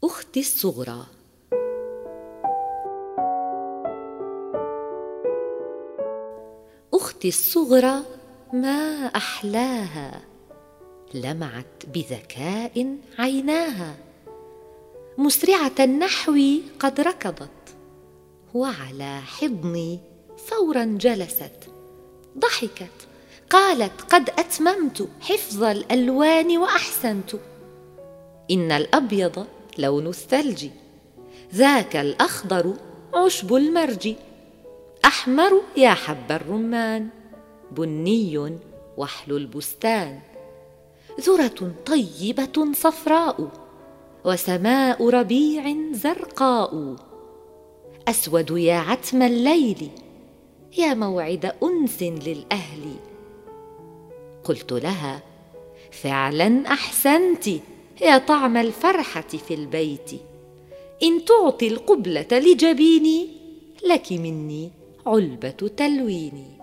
أختي الصغرى. أختي الصغرى ما أحلاها، لمعت بذكاء عيناها، مسرعة النحو قد ركضت، وعلى حضني فورا جلست، ضحكت قالت: قد أتممت حفظ الألوان وأحسنت، إن الأبيض لون الثلج، ذاك الأخضر عشب المرج، أحمر يا حب الرمان، بني وحل البستان، ذرة طيبة صفراء، وسماء ربيع زرقاء، أسود يا عتم الليل، يا موعد أنس للأهل. قلت لها: فعلا أحسنت يا طعم الفرحة في البيت، إن تعطي القبلة لجبيني، لك مني علبة تلويني.